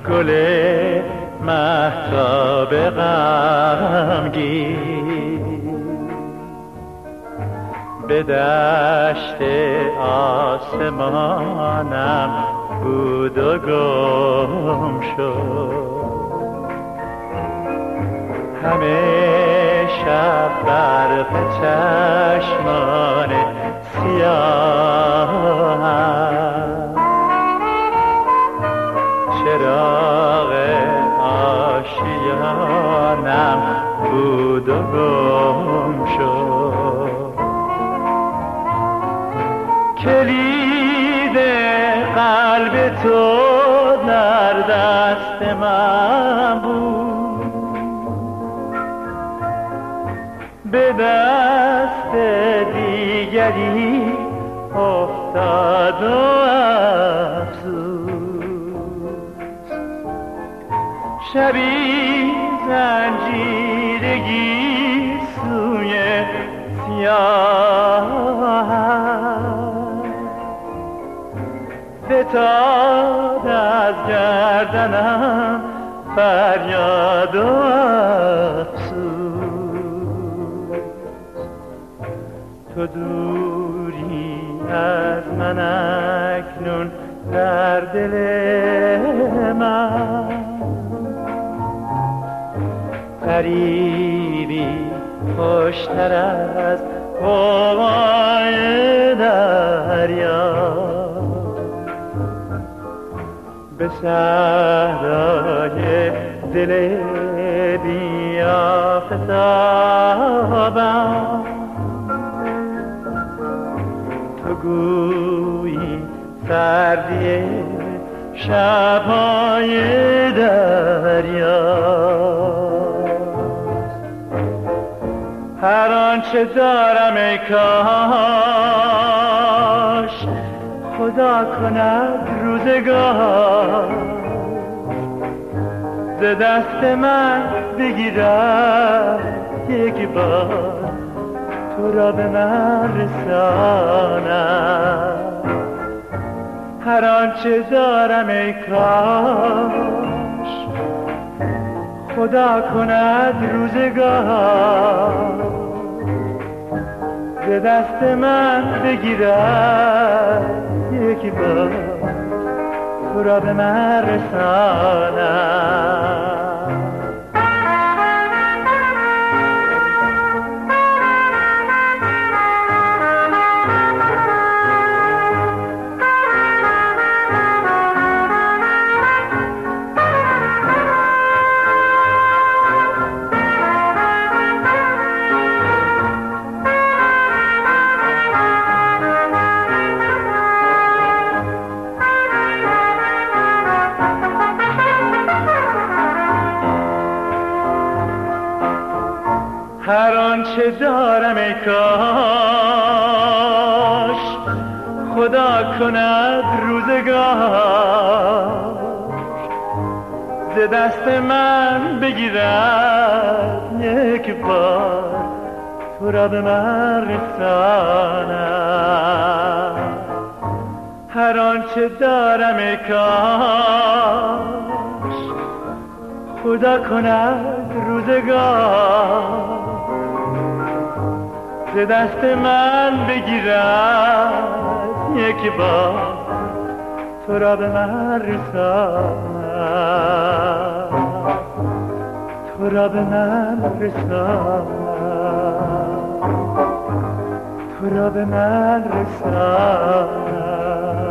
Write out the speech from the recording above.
گل مهتاب غمگین به دشت آسمانم بود و گم شد. همه شب برف چشمان سیاهم چراغ آشیانم بود و گم شد. کلید قلب تو در دست من بود، به دست دیگری افتاد و افسوس. شبی زنجیرگی سوی سیاهم فتاد از گردنم فریاد و افسوس. تو دوری از من اکنون در دل من، غریبی خوشتر از قوای دریا. به صحرای دل بیافتابم، تو گویی سردی شب‌های دریاست. هر آنچه دارم ای کاش خدا کند روزگار ز دست من بگیرد یک بار، تو را به من رساند. هر آنچه دارم ای کاش خدا کند روزگار ز دست من بگیرد یک بار، تو را به من رساند. هر آنچه دارم ای کاش خدا کند روزگار ز دست من بگیرد یک بار، تو را به من رساند. هر آنچه دارم ای کاش خدا کند روزگار ز دست من بگیرد یک بار، تو را به من رساند. تو را به من رساند. تو را به من رساند.